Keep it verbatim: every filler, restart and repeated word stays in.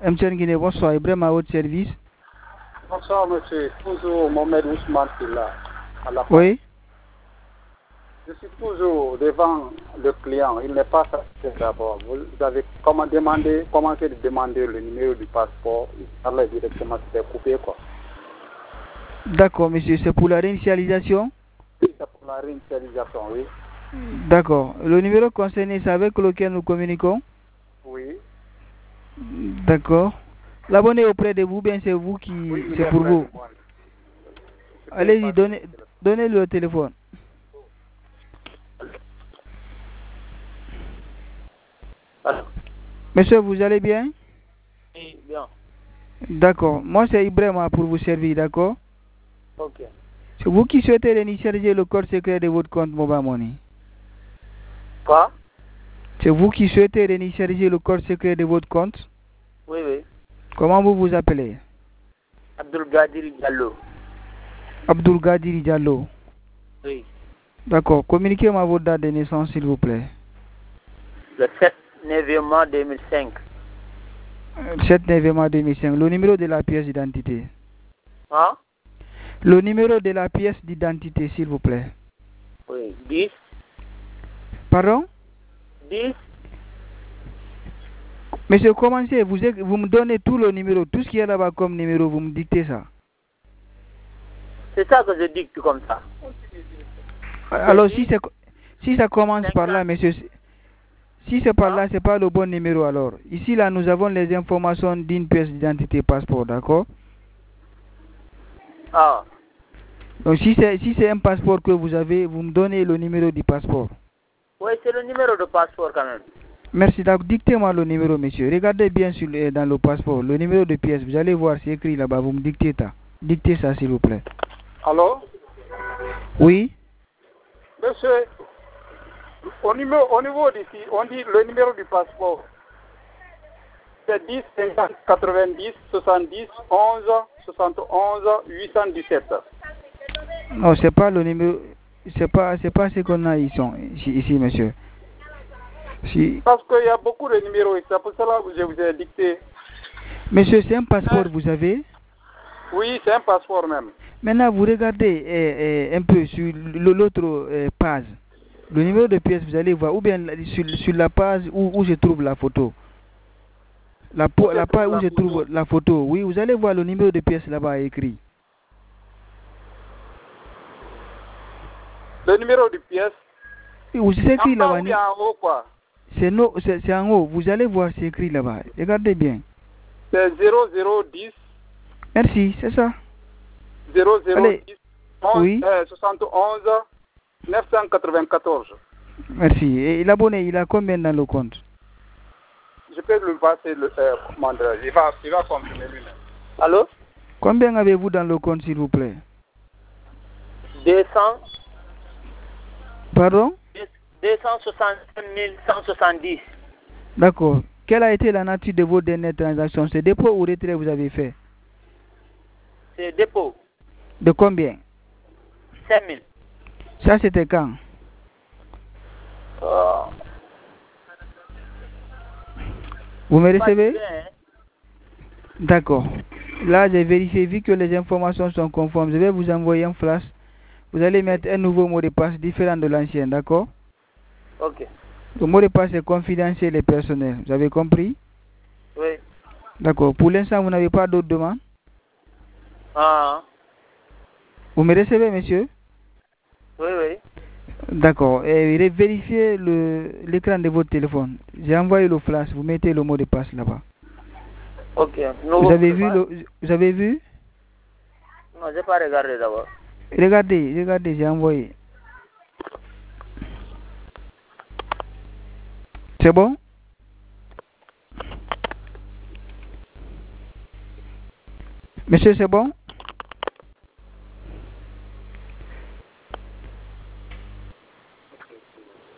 M. Guinée, bonsoir. Ibrahim à votre service. Bonsoir, monsieur. Toujours Mohamed Ousmane qui est là. À la Oui. Je suis toujours devant le client. Il n'est pas satisfait d'abord. Vous avez comment demander, commencé de demander le numéro du passeport. Il parlait directement, c'était coupé, quoi. D'accord, monsieur. C'est pour la réinitialisation? Oui, c'est pour la réinitialisation, oui. D'accord. Le numéro concerné, c'est avec lequel nous communiquons? Oui. D'accord. L'abonné auprès de vous, bien c'est vous qui... Oui, c'est pour vous. Allez-y, donnez, donnez le téléphone. Alors. Monsieur, vous allez bien? Oui, bien. D'accord. Moi, c'est Ibrahim pour vous servir, d'accord? Ok. C'est vous qui souhaitez réinitialiser le code secret de votre compte Mobile Money. Quoi? C'est vous qui souhaitez réinitialiser le code secret de votre compte? Oui, oui. Comment vous vous appelez? Abdul Gadir Diallo. Abdul Gadir Diallo. Oui. D'accord. Communiquez-moi votre date de naissance, s'il vous plaît. Le sept novembre deux mille cinq. sept novembre deux mille cinq. Le numéro de la pièce d'identité. Hein? Le numéro de la pièce d'identité, s'il vous plaît. Oui. dix. Pardon? dix. Monsieur, commencez. Vous, vous me donnez tout le numéro. Tout ce qu'il y a là-bas comme numéro, vous me dictez ça. C'est ça que je dicte comme ça. Alors, si, si ça commence par là, monsieur, si c'est par là, c'est pas le bon numéro alors. Ici, là, nous avons les informations d'une pièce d'identité passeport, d'accord? Ah. Donc, si c'est si c'est un passeport que vous avez, vous me donnez le numéro du passeport. Oui, c'est le numéro de passeport quand même. Merci. Donc, dictez-moi le numéro, monsieur. Regardez bien sur le, dans le passeport, le numéro de pièce. Vous allez voir, c'est écrit là-bas. Vous me dictez ça. Dictez ça, s'il vous plaît. Allô? Oui? Monsieur, au niveau, au niveau d'ici, on dit le numéro du passeport. C'est dix, cinquante, quatre-vingt-dix, soixante-dix, onze, soixante et onze, huit cent dix-sept. Non, c'est pas le numéro, c'est pas, c'est pas ce qu'on a ici, ici, ici monsieur. Si... Parce qu'il y a beaucoup de numéros et c'est pour cela que je vous ai dicté. Monsieur, c'est un passeport, vous avez? Oui, c'est un passeport même. Maintenant, vous regardez eh, eh, un peu sur l'autre eh, page. Le numéro de pièce, vous allez voir, ou bien sur, sur la page où, où se trouve la photo. La, la page où se trouve la photo, oui, vous allez voir le numéro de pièce là-bas écrit. Le numéro de pièce? Oui, c'est écrit là-bas. C'est en haut, quoi. C'est no, en haut, vous allez voir, c'est écrit là-bas. Regardez bien. C'est zéro zéro dix. Merci, c'est ça. zéro zéro dix, onze, oui. euh, soixante et onze, neuf cent quatre-vingt-quatorze. Merci. Et l'abonné, il a combien dans le compte? Je peux lui passer le euh, commandeur. Il va, il va confirmer lui-même. Allô? Combien avez-vous dans le compte, s'il vous plaît? deux cents. Pardon? deux cent soixante-cinq mille cent soixante-dix. D'accord. Quelle a été la nature de vos dernières transactions? C'est dépôt ou retrait vous avez fait? C'est dépôt. De combien? cinq mille. Ça, c'était quand? Oh. Vous me recevez? Bien, hein? D'accord. Là, j'ai vérifié, vu que les informations sont conformes, je vais vous envoyer un flash. Vous allez mettre un nouveau mot de passe différent de l'ancien, d'accord? Ok. Le mot de passe est confidentiel et personnel. Vous avez compris? Oui. D'accord. Pour l'instant, vous n'avez pas d'autres demandes? Ah. Vous me recevez, monsieur? Oui, oui. D'accord. Et vérifiez l'écran de votre téléphone. J'ai envoyé le flash. Vous mettez le mot de passe là-bas. Ok. Vous avez vu le, vous avez vu? Non, je n'ai pas regardé d'abord. Regardez, regardez, j'ai envoyé. C'est bon? Monsieur, c'est bon?